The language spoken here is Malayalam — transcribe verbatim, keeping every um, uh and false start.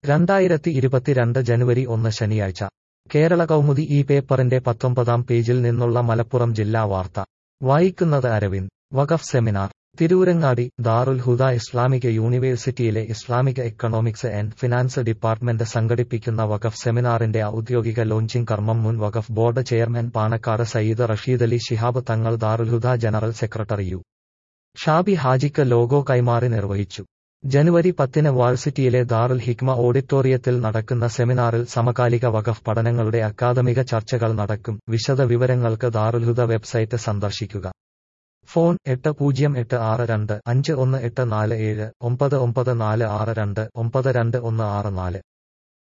രണ്ടായിരത്തി ഇരുപത്തിരണ്ട് ജനുവരി ഒന്ന് ശനിയാഴ്ച കേരള കൗമുദി ഈ പേപ്പറിന്റെ പത്തൊമ്പതാം പേജിൽ നിന്നുള്ള മലപ്പുറം ജില്ലാ വാർത്ത വായിക്കുന്നത് അരവിന്ദ്. വഖഫ് സെമിനാർ തിരൂരങ്ങാടി. ദാറുൽ ഹുദ ഇസ്ലാമിക യൂണിവേഴ്സിറ്റിയിലെ Islamic economics and finance department സംഘടിപ്പിക്കുന്ന വഖഫ് സെമിനാറിന്റെ ഔദ്യോഗിക ലോഞ്ചിംഗ് കർമ്മം മുൻ വഖഫ് board chairman Panakkad Sayyid Rasheedali Shihab Thangal Darul Huda general secretary U Shabi ഹാജിക്ക് ലോഗോ കൈമാറി നിർവഹിച്ചു. ജനുവരി പത്തിന് വാഴ്സിറ്റിയിലെ ദാറുൽ ഹിക്മ ഓഡിറ്റോറിയത്തിൽ നടക്കുന്ന സെമിനാറിൽ സമകാലിക വഖഫ് പഠനങ്ങളുടെ അക്കാദമിക ചർച്ചകൾ നടക്കും. വിശദ വിവരങ്ങൾക്ക് ദാറുൽ ഹുദ വെബ്സൈറ്റ് സന്ദർശിക്കുക. ഫോൺ എട്ട് പൂജ്യം എട്ട് ആറ് രണ്ട് അഞ്ച് ഒന്ന് എട്ട് നാല് ഏഴ് ഒമ്പത് ഒമ്പത് നാല് ആറ് രണ്ട് ഒമ്പത് രണ്ട് ഒന്ന് ആറ് നാല്.